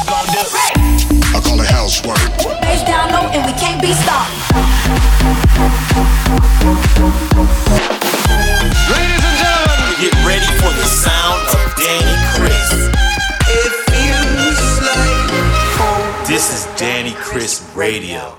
gon' do? I call it housework. Face down low and we can't be stopped. Ladies and gentlemen, get ready for the sound of Danny Chris. It feels like home. This is Danny Chris Radio.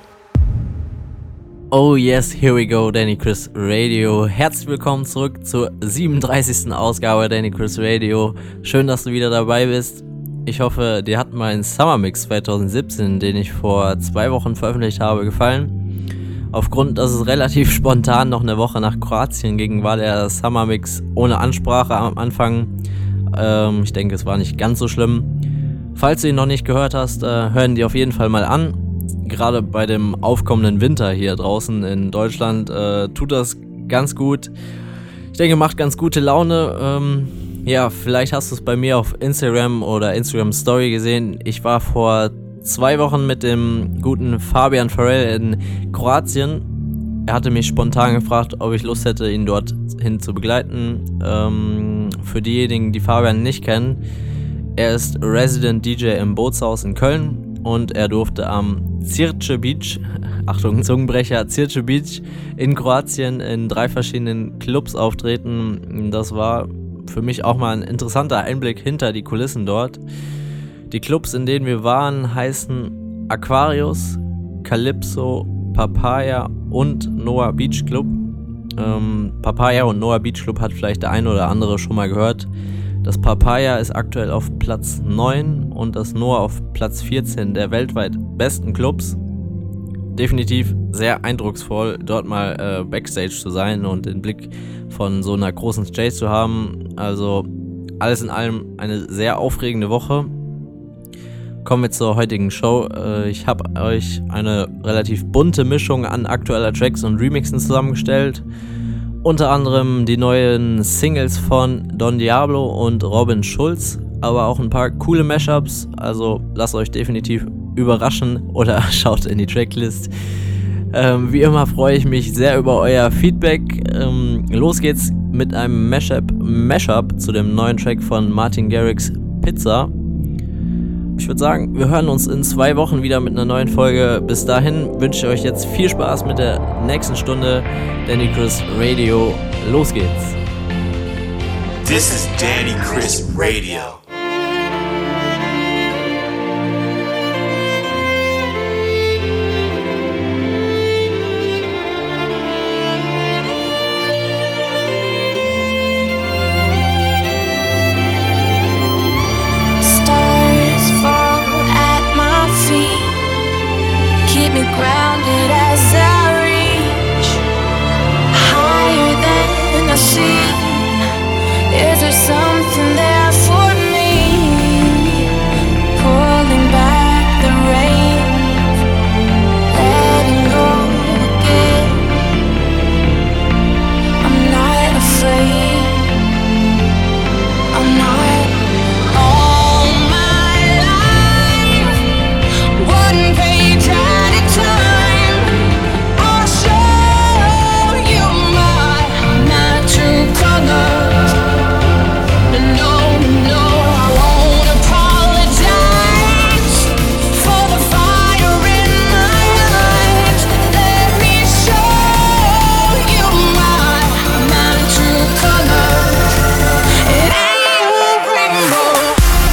Oh yes, here we go, Danny Chris Radio. Herzlich willkommen zurück zur 37. Ausgabe Danny Chris Radio. Schön, dass du wieder dabei bist. Ich hoffe, dir hat mein Summer Mix 2017, den ich vor 2 Wochen veröffentlicht habe, gefallen. Aufgrund, dass es relativ spontan noch eine Woche nach Kroatien ging, war der Summer Mix ohne Ansprache am Anfang. Ich denke, es war nicht ganz so schlimm. Falls du ihn noch nicht gehört hast, hören die auf jeden Fall mal an. Gerade bei dem aufkommenden Winter hier draußen in Deutschland tut das ganz gut. Ich denke, macht ganz gute Laune. Ja, vielleicht hast du es bei mir auf Instagram oder Instagram Story gesehen. Ich war vor 2 Wochen mit dem guten Fabian Farrell in Kroatien. Er hatte mich spontan gefragt, ob ich Lust hätte, ihn dorthin zu begleiten. Für diejenigen, die Fabian nicht kennen, er ist Resident DJ im Bootshaus in Köln und er durfte am Zirce Beach, Achtung, Zungenbrecher, Zirce Beach in Kroatien in 3 verschiedenen Clubs auftreten. Das war für mich auch mal ein interessanter Einblick hinter die Kulissen dort. Die Clubs, in denen wir waren, heißen Aquarius, Calypso, Papaya und Noah Beach Club. Papaya und Noah Beach Club hat vielleicht der eine oder andere schon mal gehört. Das Papaya ist aktuell auf Platz 9 und das Noah auf Platz 14 der weltweit besten Clubs. Definitiv sehr eindrucksvoll, dort mal Backstage zu sein und den Blick von so einer großen Stage zu haben. Also alles in allem eine sehr aufregende Woche. Kommen wir zur heutigen Show. Ich habe euch eine relativ bunte Mischung an aktueller Tracks und Remixen zusammengestellt. Unter anderem die neuen Singles von Don Diablo und Robin Schulz, aber auch ein paar coole Mashups, also lasst euch definitiv überraschen oder schaut in die Tracklist. Wie immer freue ich mich sehr über euer Feedback. Los geht's mit einem Mashup zu dem neuen Track von Martin Garrix, Pizza. Ich würde sagen, wir hören uns in 2 Wochen wieder mit einer neuen Folge. Bis dahin wünsche ich euch jetzt viel Spaß mit der nächsten Stunde Danny Chris Radio. Los geht's. This is Danny Chris Radio. Grounded as I reach higher than I see. Is there something there for me? Pulling back the reins, letting go again. I'm not afraid. I'm not. All my life, one page at a time, I'll show you my true colors. No, no, I won't apologize for the fire in my eyes. Let me show you my true colors. It ain't a rainbow.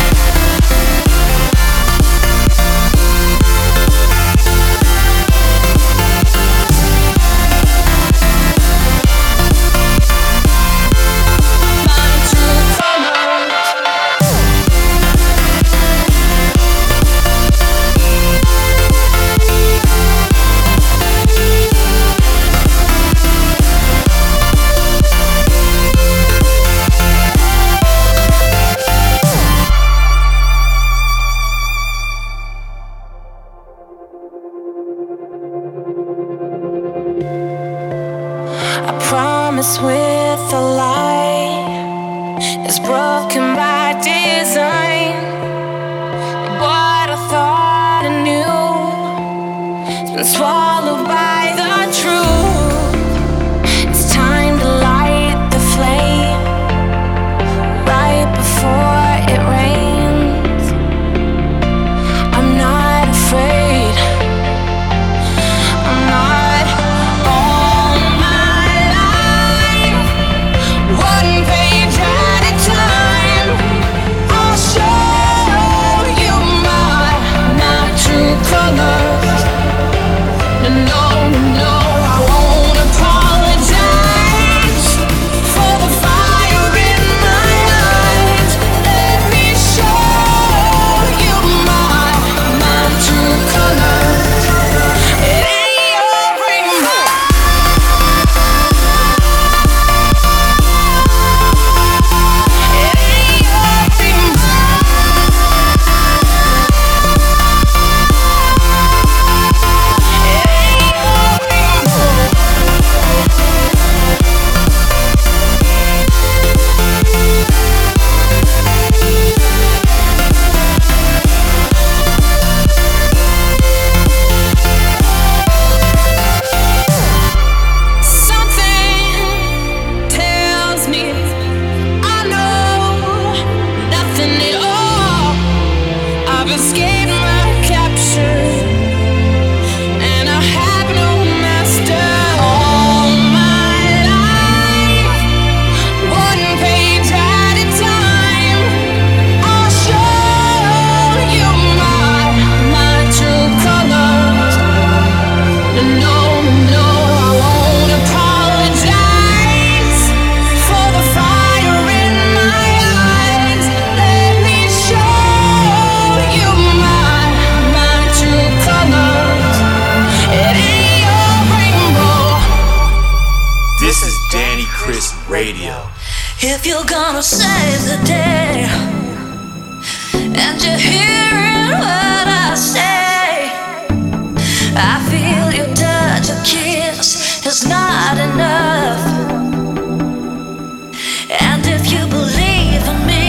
I promise with a lie is broken by design. What I thought I knew has been swallowed by the truth. It's time to light the flame right before it rains. I've escaped my capture, and I have no master. All my life, one page at a time, I'll show you my true colors. No, no, I won't apologize for the fire in my eyes. Let me show you my true colors. It ain't your rainbow. This is Danny Chris Radio. If you're gonna save the day and you're hearing what I say, I feel your touch, your kiss is not enough. And if you believe in me,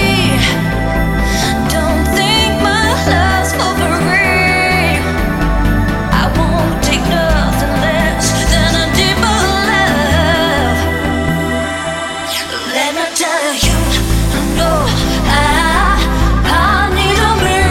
don't think my love's for free. I won't take nothing less than a deeper love. Let me tell you, no, I need a miracle.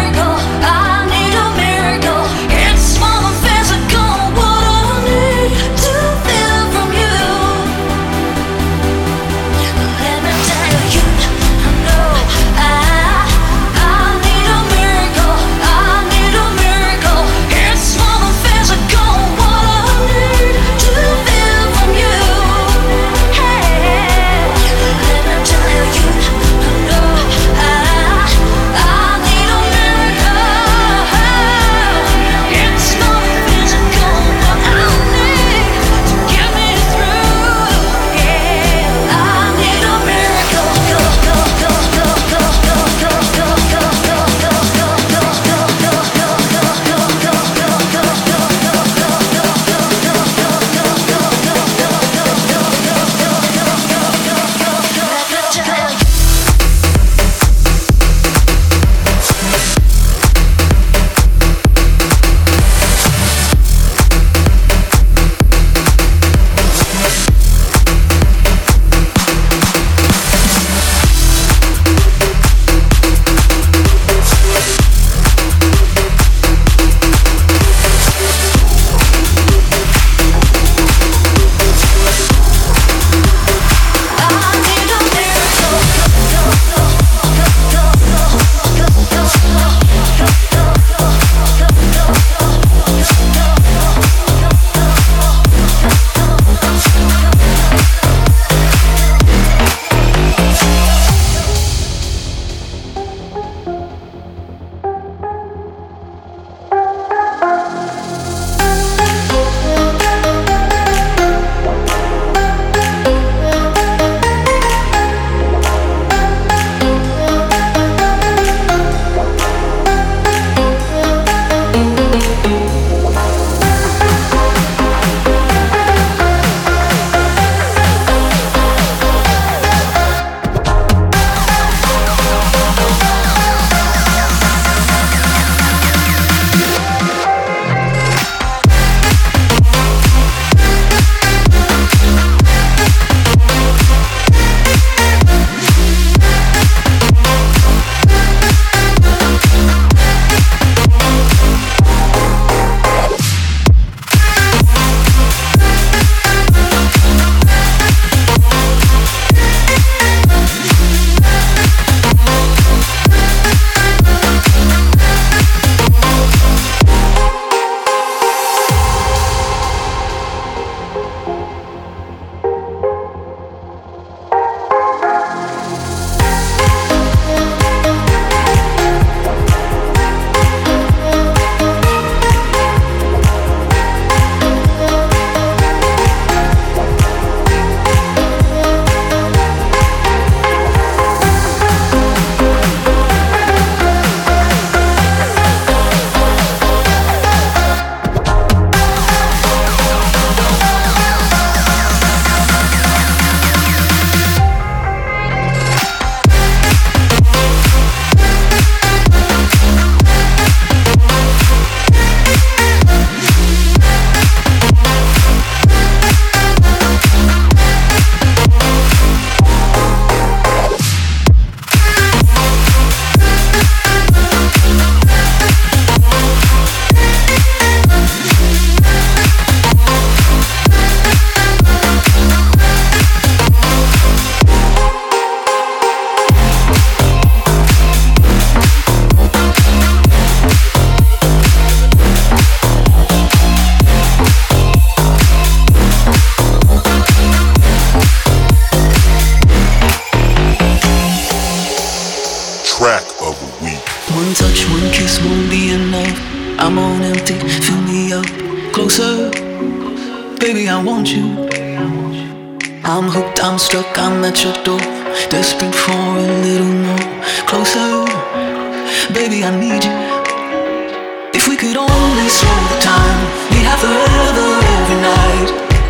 kiss won't be enough. I'm on empty, fill me up. Closer, baby, I want you. I'm hooked, I'm stuck, I'm at your door. Desperate for a little more. Closer, baby, I need you. If we could only slow the time, we'd have forever every night.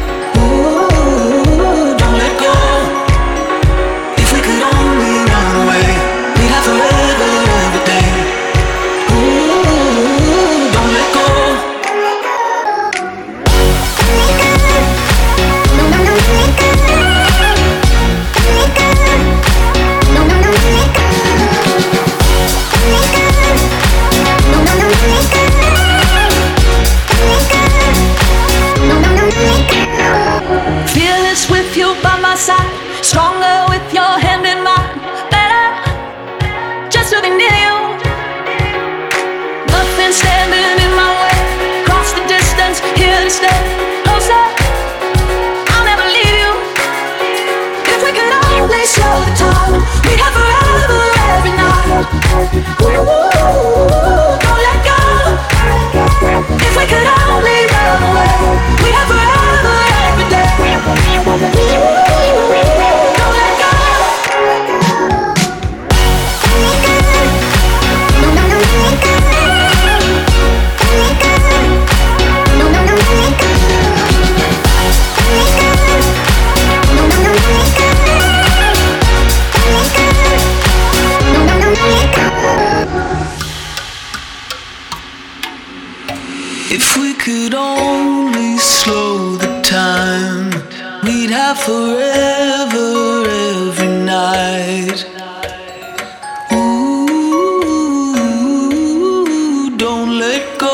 Ooh, don't let go. If we could only run away, we'd have forever every day. Ooh, don't let go. Fearless with you by my side, stronger with your hand in mine. Better just to be near you. Nothing standing in my way. Cross the distance, here to stay. Closer, I'll never leave you. If we could only slow the time, we'd have forever every night. Ooh, don't let go. If we could only run away, we'd have forever every day. Don't let go. If we could only slow the time, we'd have forever every night. Ooh, don't let go.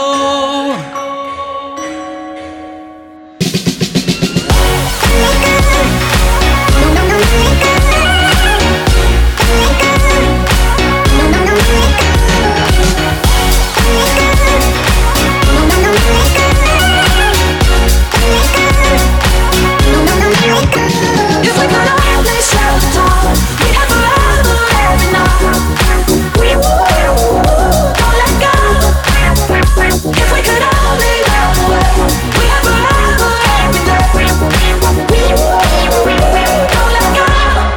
If we could only slow the time, we'd have forever every night. Don't let go. If we could only run away, we'd have forever every day. Don't let go.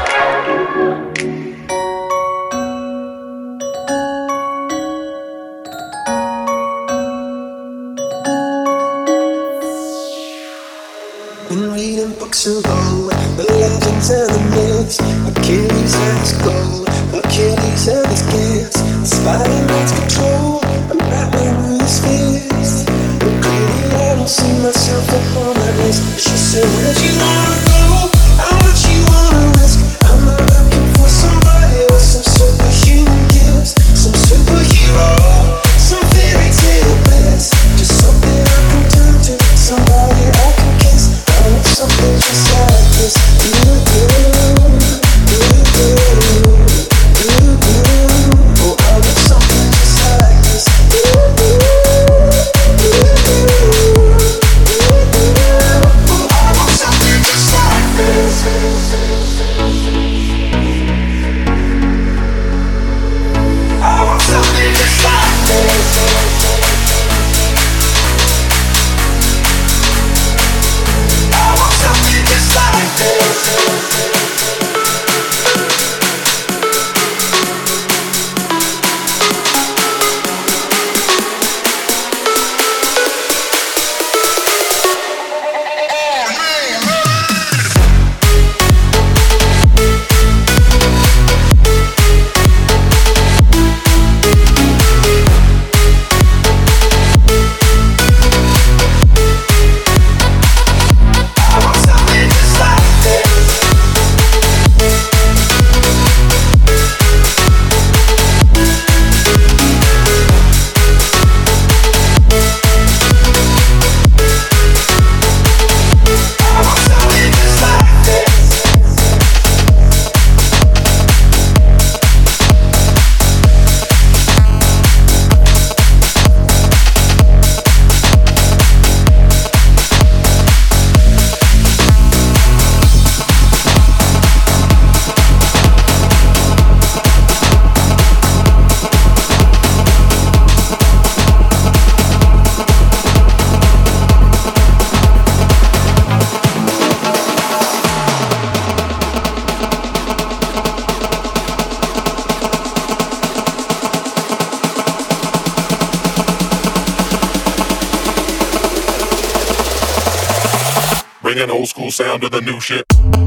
Been reading books of old, the legends and the myths, Achilles and his gold, Achilles and his gifts, Spider-Man's control, and Batman with his fist. But clearly I don't see myself upon that list. She said, where'd you wanna go? How much you wanna risk? I'm not looking for somebody with some superhuman gifts, some superhero, some fairy tale bliss. Just something I can turn to, somebody I can kiss. I want something just like this. Oh, I want something just like this. Bringing old school sound to the new shit.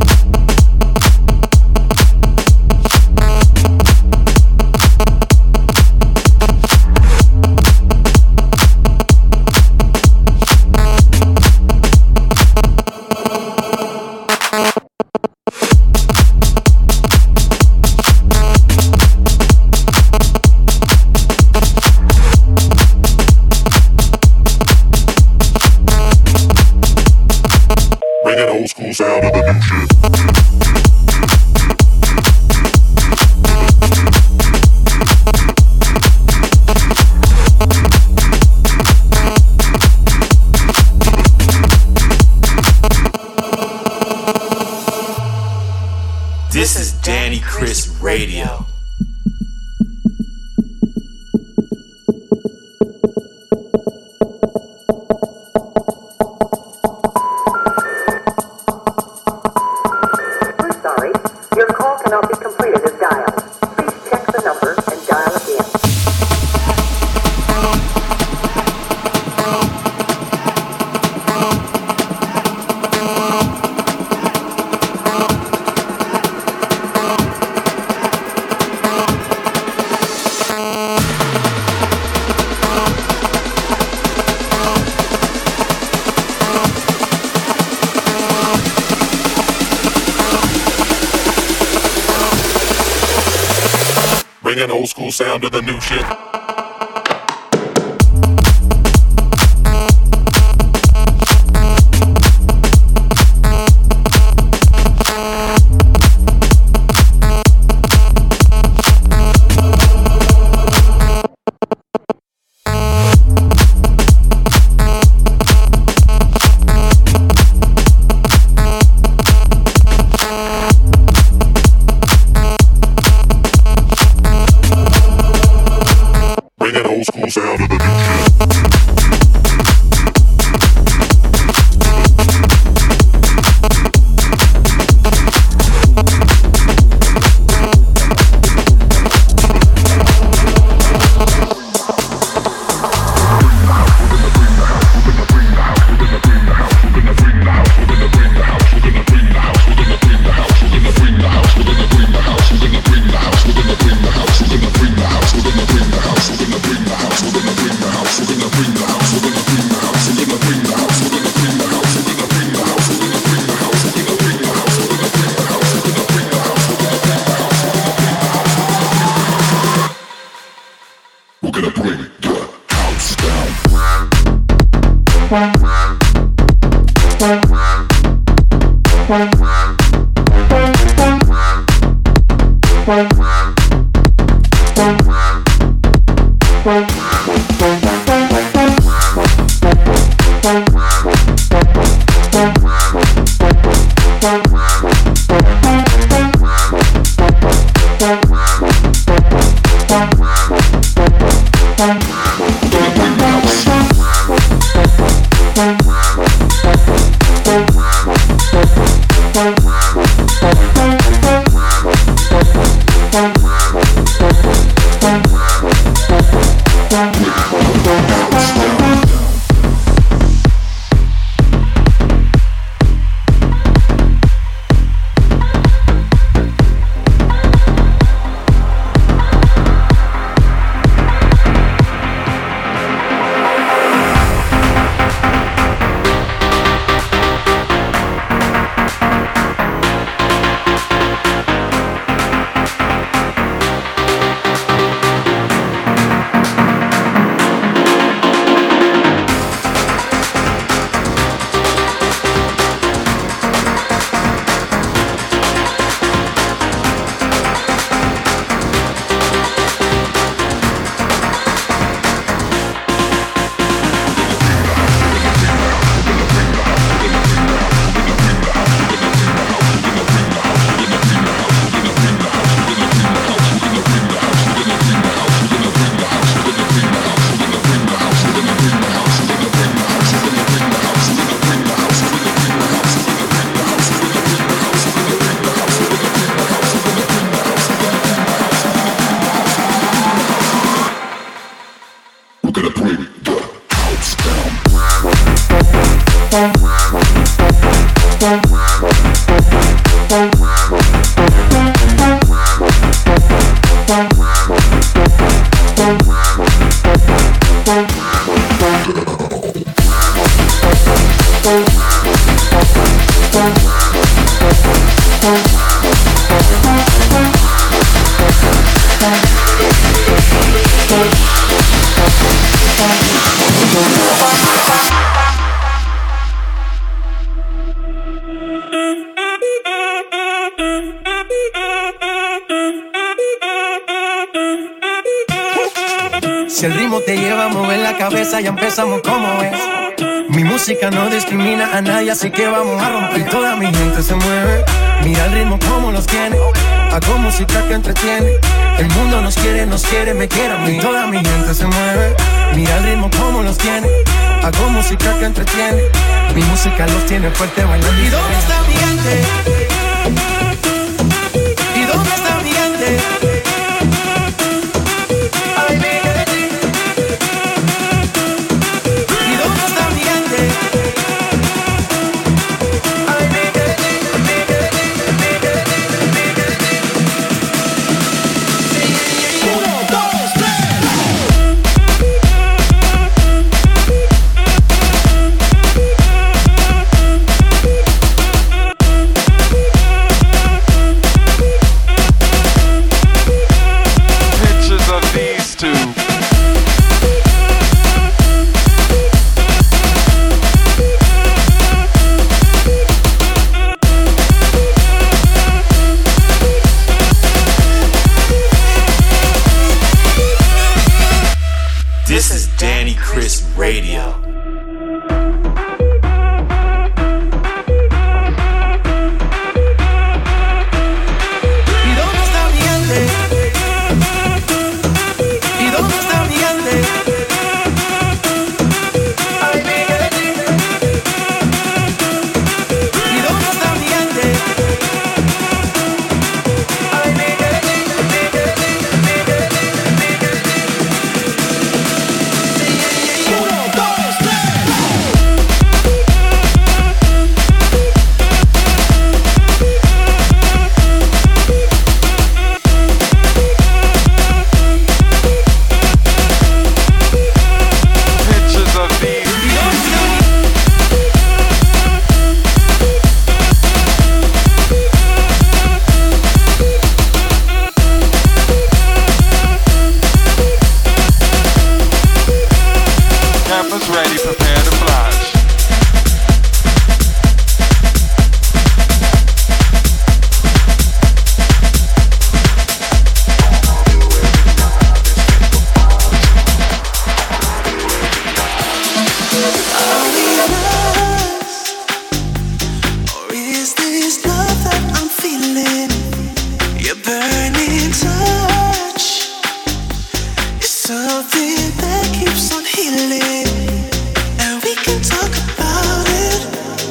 Old school sound of the new shit. This is Danny Chris Radio. Bringing old school sound to the new shit. Old school sound of the new We're gonna bring the house down. que va a mover la cabeza, ya empezamos como es. Mi música no discrimina a nadie, así que vamos a romper. Toda mi gente se mueve, mira el ritmo como los tiene. Hago música que entretiene. El mundo nos quiere, me quiere a mí. Toda mi gente se mueve, mira el ritmo como los tiene. Hago música que entretiene. Mi música los tiene fuerte bailando. ¿Y dónde está mi gente? ¿Y dónde está mi gente? Ay, mi gente. ¿Y dónde está mi gente? Ay, mi gente, mi gente, mi gente, mi gente. 1, 2, 3. This is Danny Chris Radio. ¿Y dónde está mi gente? ¿Y dónde está mi gente? Ay, mi gente. ¿Y dónde está mi gente? Ay, mi gente, mi gente, mi gente, mi gente. 1, 2, 3. Pictures of these. Cameras ready, prepare to flash. Or is this love that I'm feeling? Your burning touch is something that keeps on healing, and we can talk about it.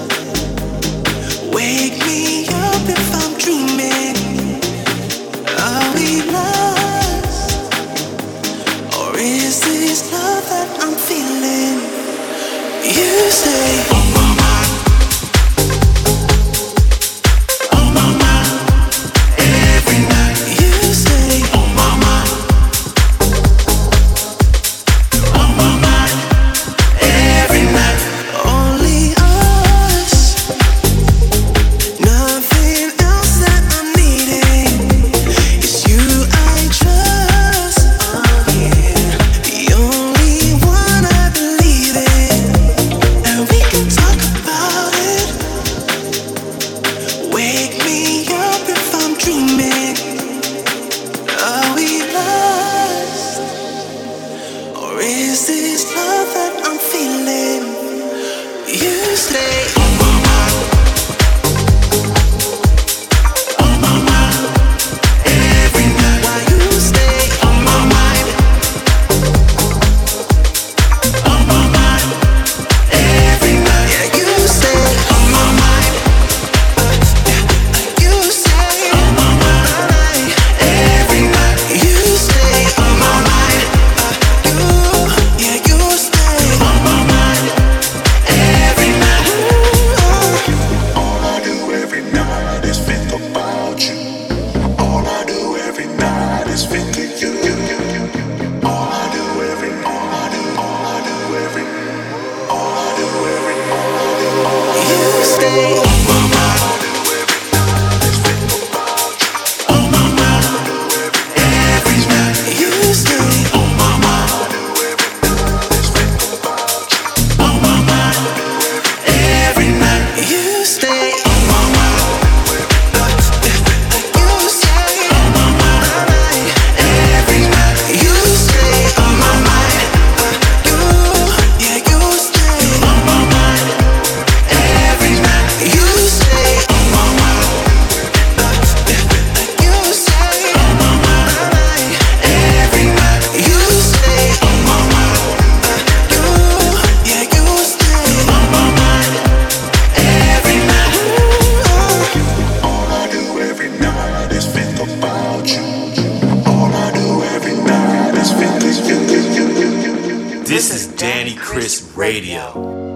Wake me up if I'm dreaming. Are we lost? Or is this love that I'm feeling? You say on my mind, on my mind, every night. You say on my mind, on my mind, every night. Only us, nothing else that I'm needing. It's you I trust, yeah. The only one I believe in, and we can talk about it. Wake me up if I'm dreaming. Are we lost? Or is this love that I'm feeling? You stay on my mind, on my mind, every night. Why you stay on my mind, on my mind, every night. Yeah, you stay on my mind. You stay on my mind, every night. You stay on my mind. Yeah, you stay on my mind, every night. All I do every night is think about you. All I do every night is think of you. All I do every, all I do, all I do every, all I do every, all I do, all I do. You stay On my mind, all I do every night is think about you. on my mind. Every night, You stay on my mind, all I do every night is think about you. on my mind. Every night, You stay on my mind, all I do every night is think You stay on my mind. every night. You stay on my mind. This is Danny Chris Radio.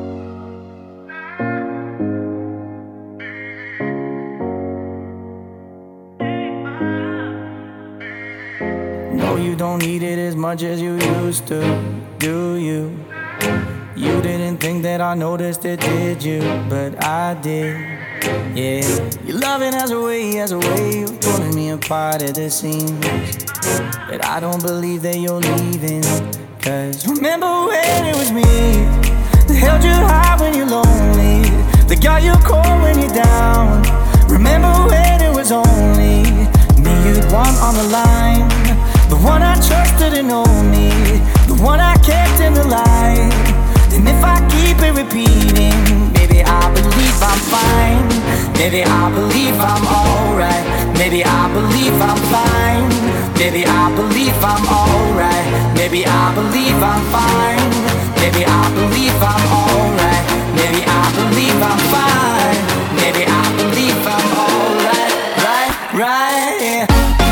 No, you don't need it as much as you used to, do you? You didn't think that I noticed it, did you? But I did, yeah. Your loving has a way of pulling me apart at the seams. But I don't believe that you're leaving. Cause remember when it was me that held you high when you're lonely, that got you cold when you're down. Remember when it was only me you'd want on the line, the one I trusted and owned me, the one I kept in the light. And if I keep it repeating, maybe I believe I'm fine, maybe I believe I'm alright, maybe I believe I'm fine, maybe I believe I'm alright, maybe I believe I'm fine, maybe I believe I'm alright, maybe I believe I'm fine, maybe I believe I'm alright, right, yeah.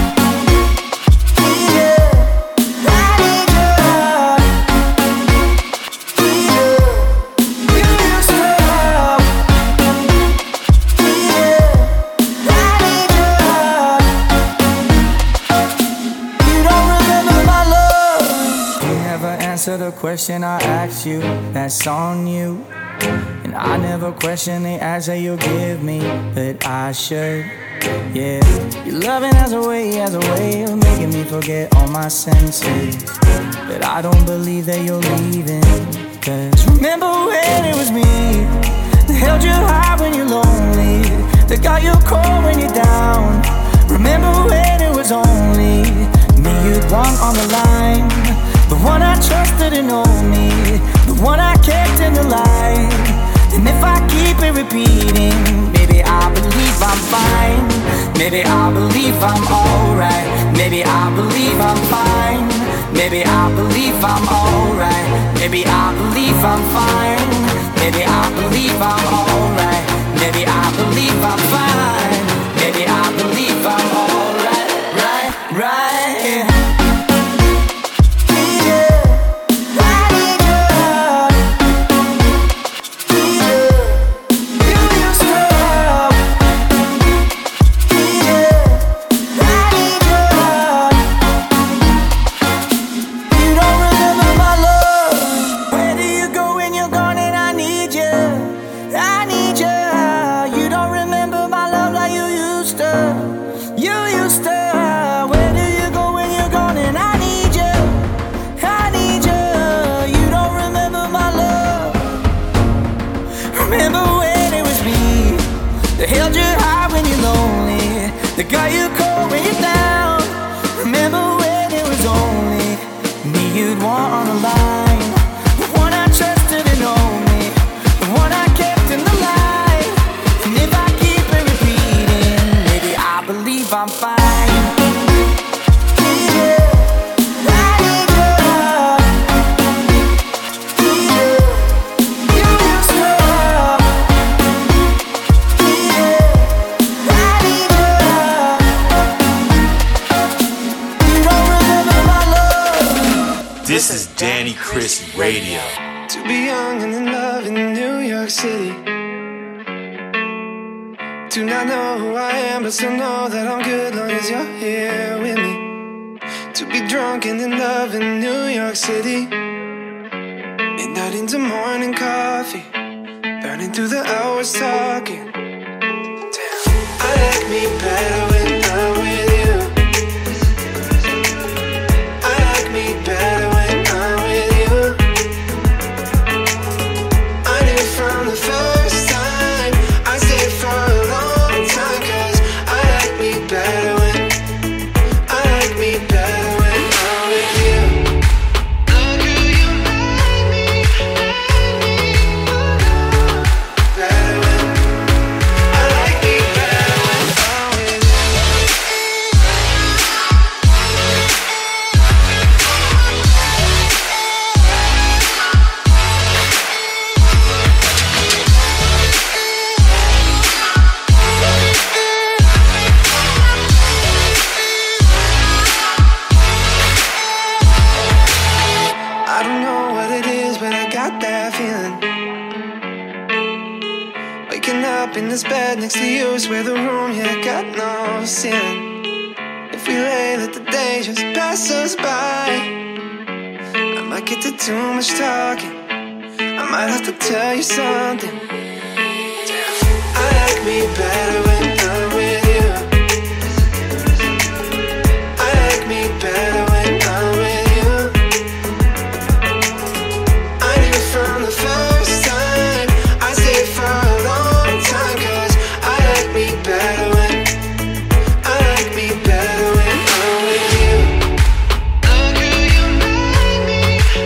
Answer the question I asked you, that's on you. And I never question the answer you give me, but I should, yeah. Your loving has a way of making me forget all my senses. But I don't believe that you're leaving. Cause remember when it was me that held you high when you're lonely, that got you cold when you're down. Remember when it was only me you'd want on the line, the one I trusted and owned me, the one I kept in the light. And if I keep it repeating, maybe I believe I'm fine, maybe I believe I'm alright, maybe I believe I'm fine, maybe I believe I'm alright, maybe I believe I'm fine, maybe I believe I'm alright, maybe I believe I'm fine, maybe I believe I'm alright, right, yeah. That got you cold when you're down. Remember when it was only me you'd want on the line, the one I trusted and owned me, the one I kept in the light. And if I keep it repeating, maybe I believe I'm fine. This is Danny Chris Radio. To be young and in love in New York City. Do not know who I am, but still know that I'm good long as you're here with me. To be drunk and in love in New York City. Midnight into morning coffee, burning through the hours talking. Damn, I like me better when I'm with you. I like me better when I'm with you. I knew from the first time I stayed for a long time, 'cause I like me better when I'm with you. Look who you made me better when I like me better when I'm with you. got that feeling. Waking up in this bed next to you is where the room, yeah, got no ceiling. If we lay, let the day just pass us by. I might get to too much talking. I might have to tell you something. I like me better when I'm with you. I like me better when I'm with you. I knew from the first time, I stayed for a long time, 'cause I like me better when I like me better when I'm with you. Look who you made me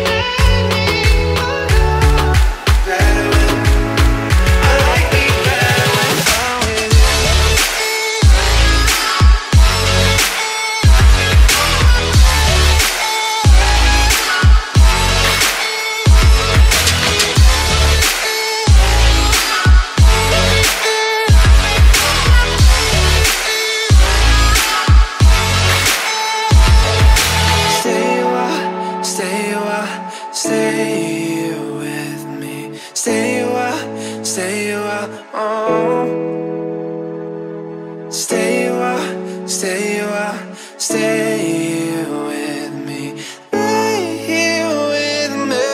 better when I like me better when I'm with you. Stay with me. Stay a while, oh. Stay a while, stay with me. Lay here with me.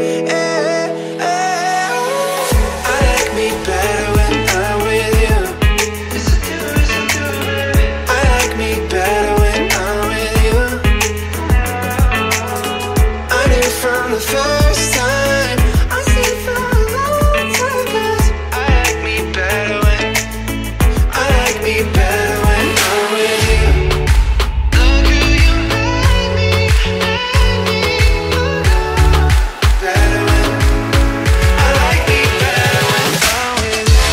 I like me better when I'm with you. I like me better when I'm with you. I knew from the first time, I see for a long time, 'cause I like me better when I like me better when I'm with you. Look who you made me better when I like me better when I'm with you.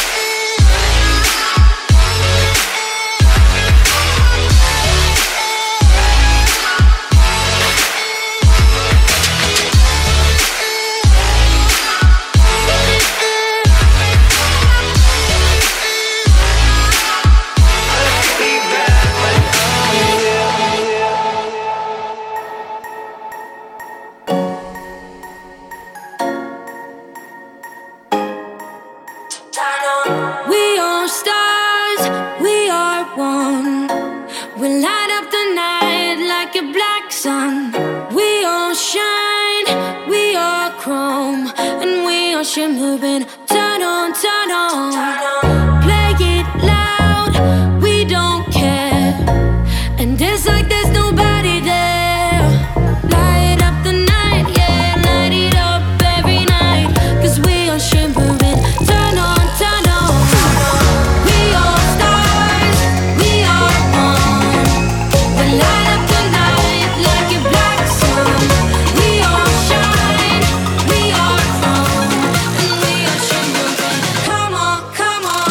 We are stars, we are one. We light up the night like a black sun. We all shine, we are chrome, and we are shimmering. Turn on, turn on. Play it loud, we don't care. And it's like there's nobody there. Light up the night, yeah, light it up every night. 'Cause we are shimmering. Turn on, turn on. We are stars, we are one. We light up the night like a black sun. We all shine, we are chrome, and we are shimmering. Come on, come on.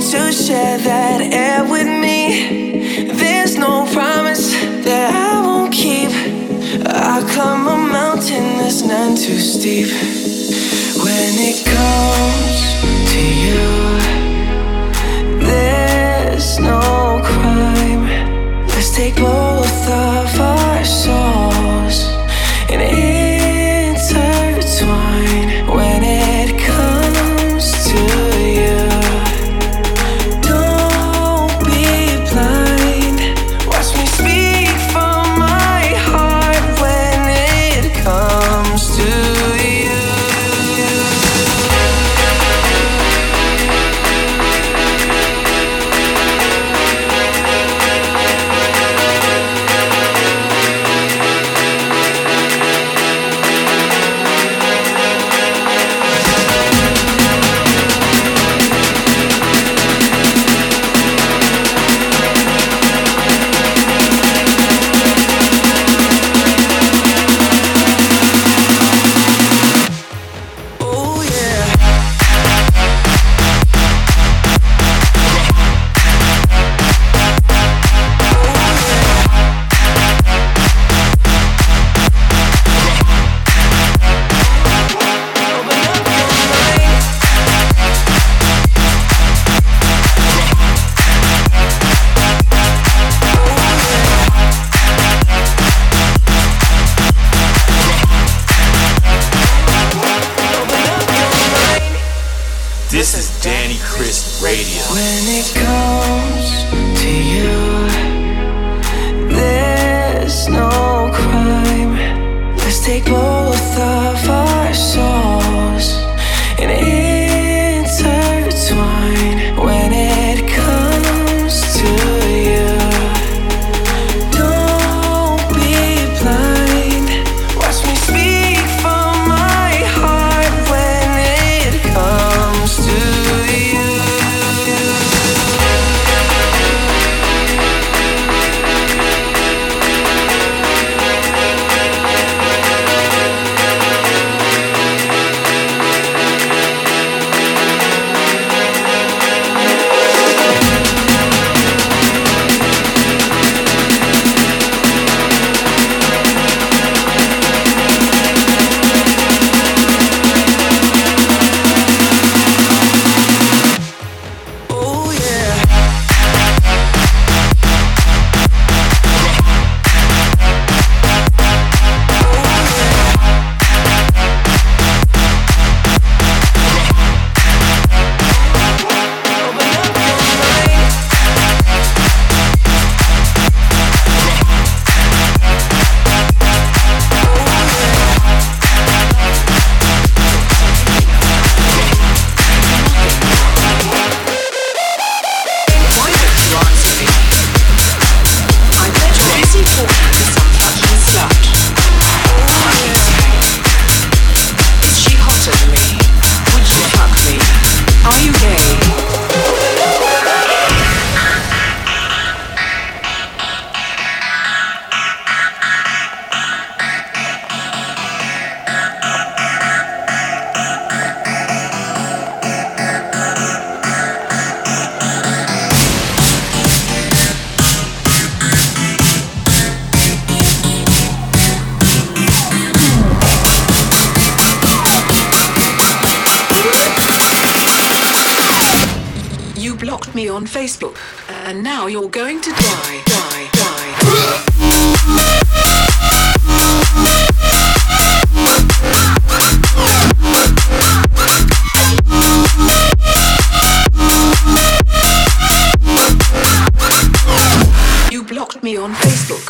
to share that air with me. There's no promise that I won't keep. I climb a mountain that's none too steep. When it comes to you, there's no crime. Let's take both of our souls and intertwine. When it comes to you, don't be blind. Watch me speak from my heart when it comes to you. This is Danny Chris Radio. When it comes to you, there's no crime. Let's take both of our souls and intertwine. When it comes to you, don't be blind. Watch me speak from my heart when it comes to you. Oh yeah. Why don't you answer me? I bet you're busy talking to some fucking slut. Fucking tank. Is she hotter than me? Would you fuck me? Are you gay? You blocked me on Facebook, and now you're going to die. You blocked me on Facebook.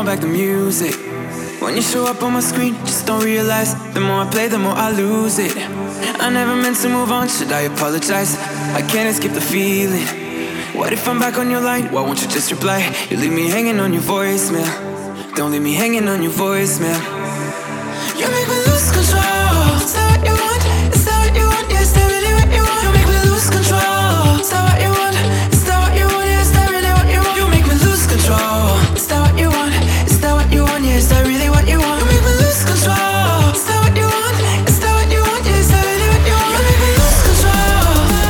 on back the music. When you show up on my screen, just don't realize the more I play, the more I lose it. I never meant to move on, should I apologize? I can't escape the feeling. What if I'm back on your line? Why won't you just reply? You leave me hanging on your voicemail. Don't leave me hanging on your voicemail. You make me lose control. Is that what you want? Is that what you want? Yeah, is that really what you want? You make me lose control. Is that what you want? Is that what you want? Yeah, is that really what you want? You make me lose control. Is that what you want? Is that what you want? Yeah, is that really what you want? You make me lose control. Is that what you want? Is that what you want? Yeah, is that really what you want? You make me lose control.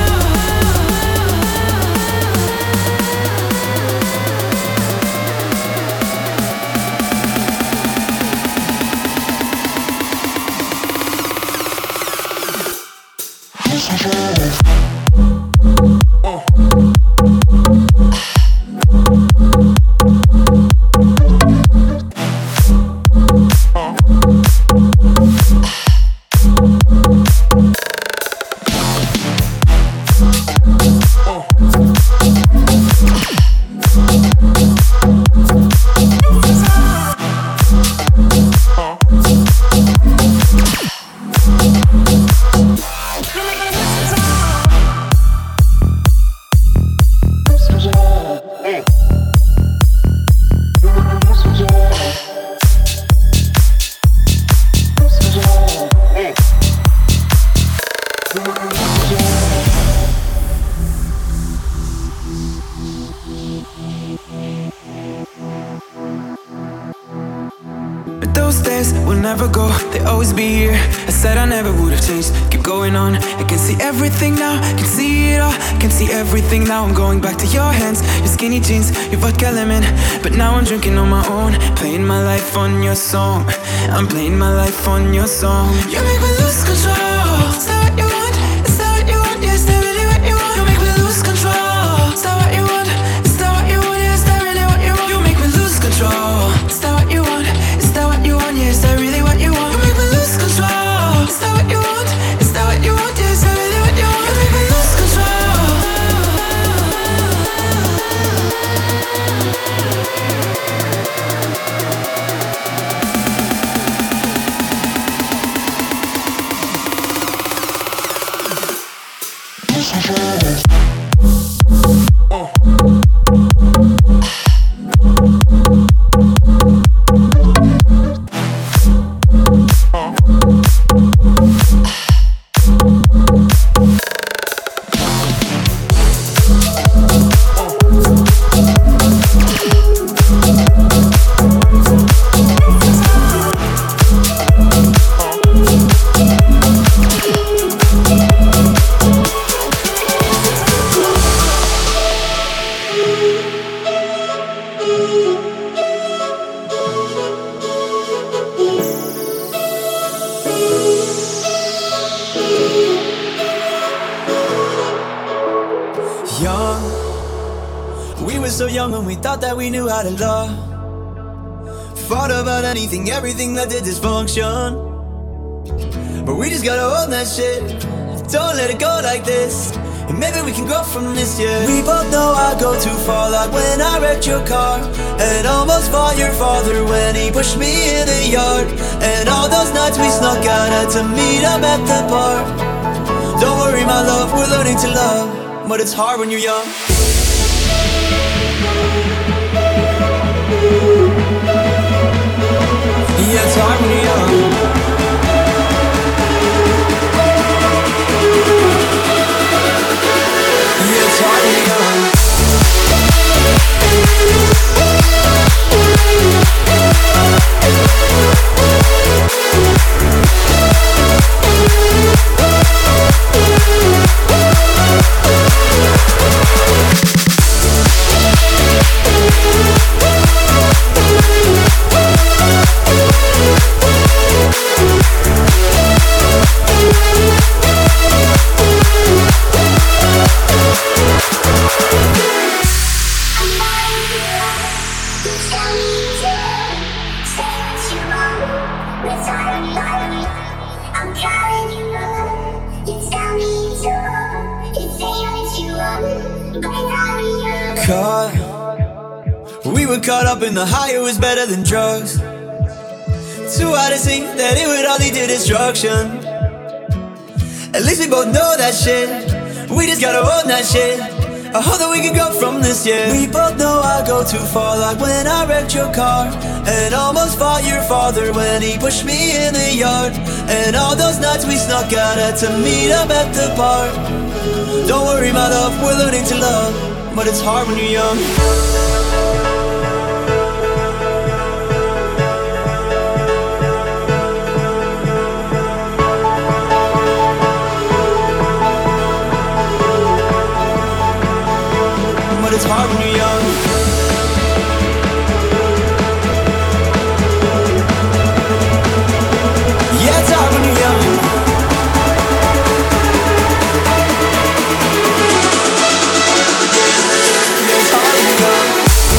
Now I'm going back to your hands, your skinny jeans, your vodka lemon. But now I'm drinking on my own, playing my life on your song. I'm playing my life on your song. You make me lose control. Is that what you want? Is that what you want? Yeah, is that really what you want? You make me lose control. Is that what you want? Is that what you want? Yeah, is that really what you want? You make me lose control. Is that what you want? Is that what you want? Yeah, is that really what you want? You make me lose control. Is that what you want? Is that what you want? Yeah, is that really what you want? You make me lose control. That we knew how to love. Fought about anything, everything that did dysfunction. But we just gotta own that shit. Don't let it go like this. And maybe we can grow from this, yeah. We both know I go too far, like when I wrecked your car and almost fought your father when he pushed me in the yard. And all those nights we snuck out, had to meet him at the bar. Don't worry my love, we're learning to love, but it's hard when you're young. Yeah, it's hard when you're young. Yeah, it's hard when you're young. We were caught up in the high, it was better than drugs. Too hard to see that it would all lead to destruction. At least we both know that shit. We just gotta own that shit. I hope that we can go from this, yeah. We both know I go too far, like when I wrecked your car and almost fought your father when he pushed me in the yard. And all those nights we snuck out had to meet up at the park. Don't worry, my love, we're learning to love, but it's hard when you're young. It's hard when you're young. Yeah, it's hard when you're young. Yeah, it's hard when you're young.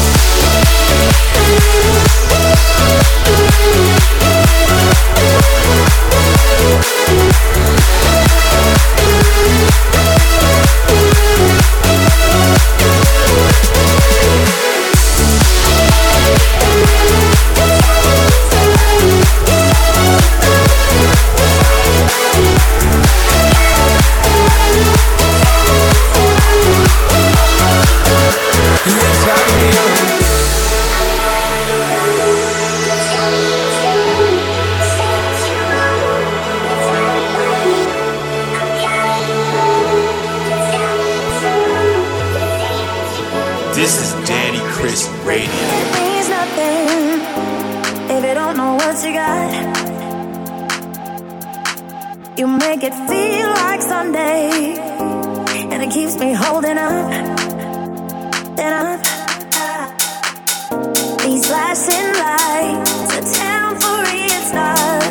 This is Danny Chris Radio. It means nothing if you don't know what you got. You make it feel like Sunday, and it keeps me holding up and up. These flashing lights, a temporary start.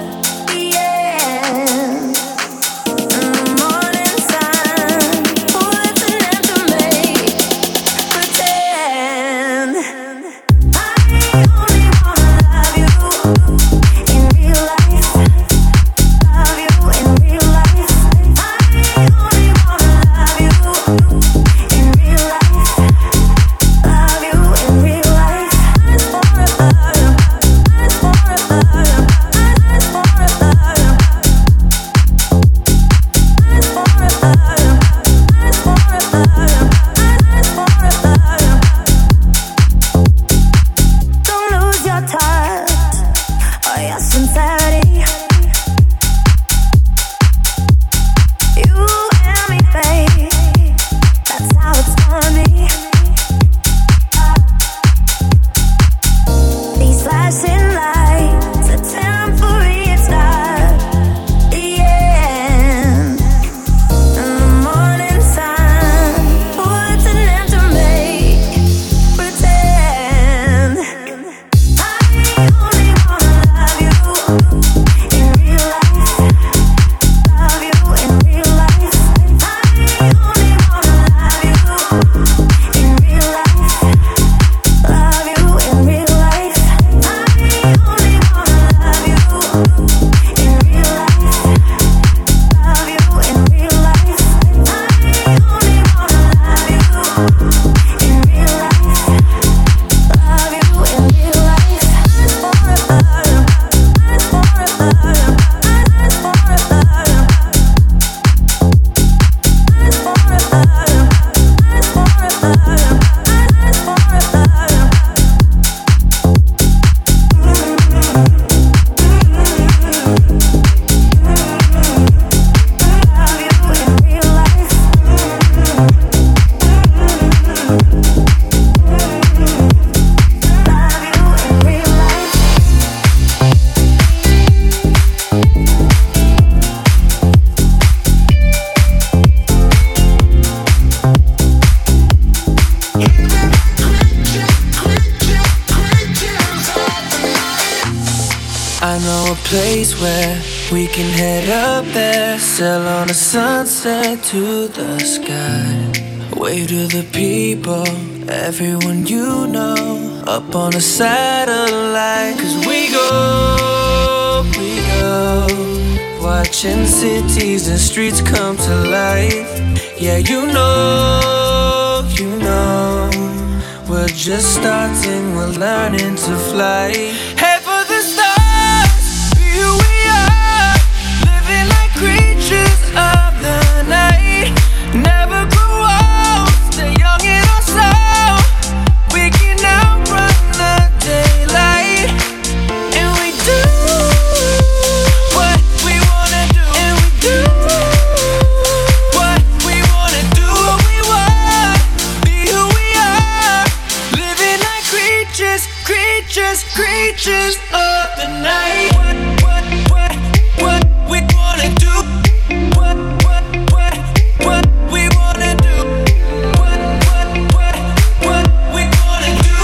Place where we can head up there, sail on a sunset to the sky. Wave to the people, everyone you know, up on a satellite. 'Cause we go, watching cities and streets come to life. Yeah, you know, we're just starting, we're learning to fly. Head for the stars, be who we are, living like creatures of the night. Never grow old, stay young in our soul. We can outrun the daylight, and we do what we wanna do, and we do what we wanna do, what we want, be who we are, living like creatures, creatures, creatures of the night. What we wanna do, what we wanna do, what we wanna do.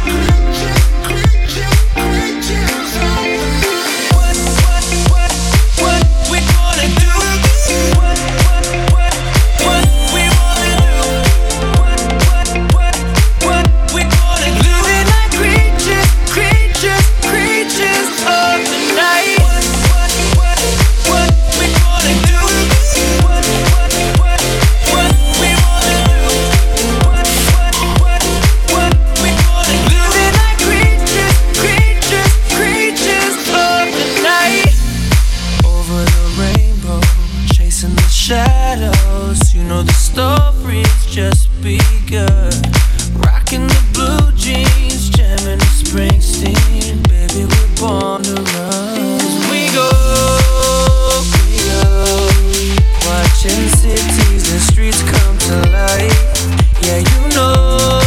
What we gonna do? What we wanna do? What we gonna do? Living like creatures, creatures, creatures of the night. What we gonna do? What we wanna do? What we gonna do? Living like creatures, creatures, creatures of the night. Over the rainbow, chasing the shadows. You know the story's just begun. Rocking the blue jeans, jamming the Springsteen. Baby, we're born to run. 'Cause we go, watching cities and streets come to life. Yeah, you know,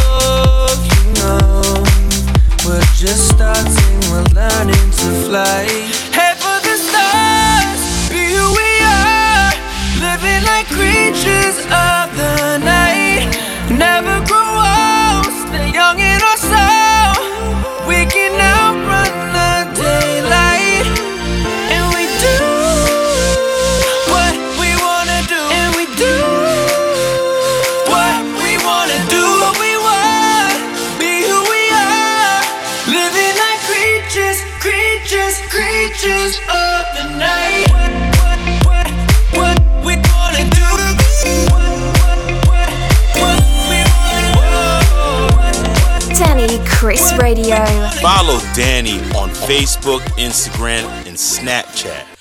we're just starting, we're learning to fly. Head for the stars, be who we are, living like creatures of the night. Never grow old, stay young in our soul. We can outrun the daylight, and we do what we wanna do, and we do what we wanna do, what we want, be who we are, living like creatures, creatures, creatures of the night. What we gonna do? What we wanna do? Danny Chris Radio. Follow Danny on Facebook, Instagram, and Snapchat.